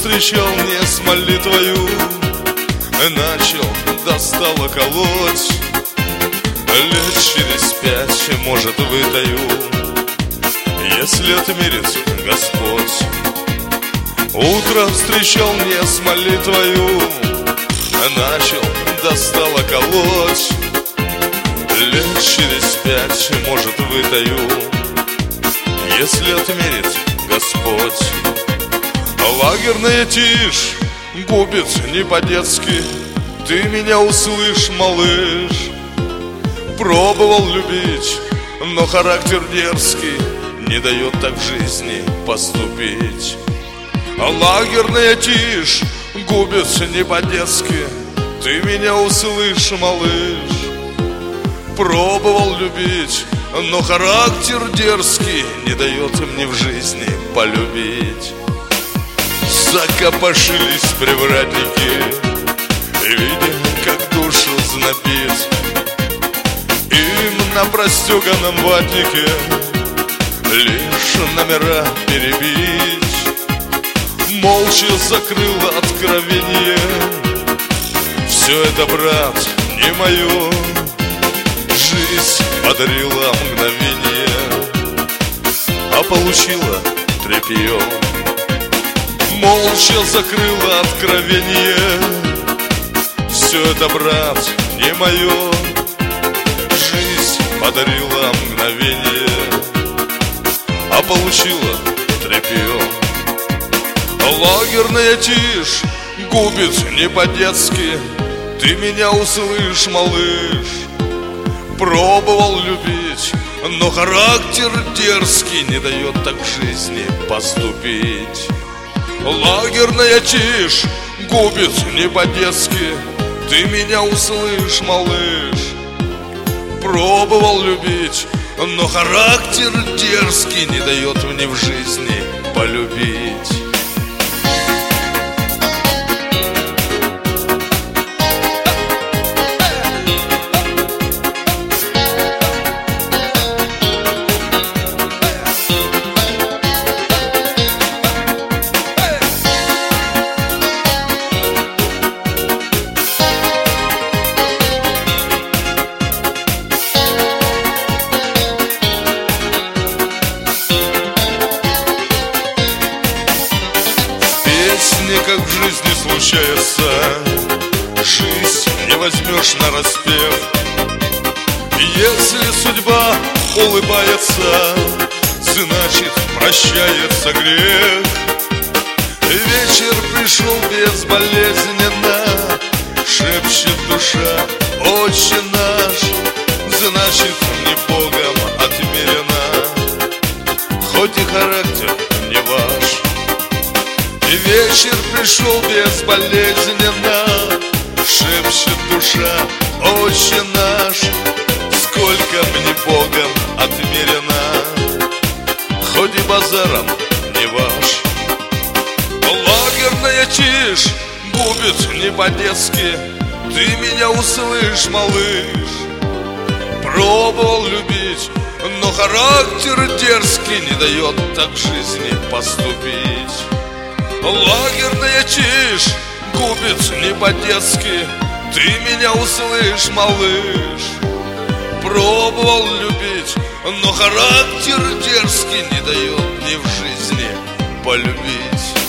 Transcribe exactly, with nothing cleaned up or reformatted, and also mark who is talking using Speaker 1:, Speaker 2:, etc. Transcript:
Speaker 1: встречал не с молитвою, начал, достало колоть. Лет через пять, может, вытаю, если отмерит Господь. Утро встречал не с молитвою, начал, достало колоть. Лет через пять, может, вытаю, если отмерит Господь. Лагерная тишь губит не по-детски. Ты меня услышь, малыш. Пробовал любить, но характер дерзкий не дает так в жизни поступить. Лагерная тишь губит не по-детски. Ты меня услышь, малыш. Пробовал любить, но характер дерзкий не дает мне в жизни полюбить. Закопошились привратники, видя, как душу знобит. Им на простеганном ватнике лишь номера перебить. Молча закрыл откровение. Все это, брат, не мое. Жизнь подарила мгновение, а получила тряпье. Молча закрыла откровение. Все это, брат, не мое. Жизнь подарила мгновение, а получила тряпье. Лагерная тишь губит не по-детски. Ты меня услышь, малыш. Пробовал любить, но характер дерзкий не дает так в жизни поступить. Лагерная тишь губит не по-детски. Ты меня услышь, малыш. Пробовал любить, но характер дерзкий не дает мне в жизни полюбить. Как в жизни случается, жизнь не возьмешь нараспев. Если судьба улыбается, значит прощается грех. Вечер пришел безболезненно, шепчет душа: Отче наш, значит не Богом отмерено, хоть и характер не ваш. И вечер пришел безболезненно, шепчет душа: Отче наш, сколько мне Богом отмерено, хоть и базаром не ваш. Лагерная тишь губит не по-детски. Ты меня услышь, малыш. Пробовал любить, но характер дерзкий не дает так в жизни поступить. Лагерная тишь губит не по-детски. Ты меня услышь, малыш. Пробовал любить, но характер дерзкий не дает мне в жизни полюбить.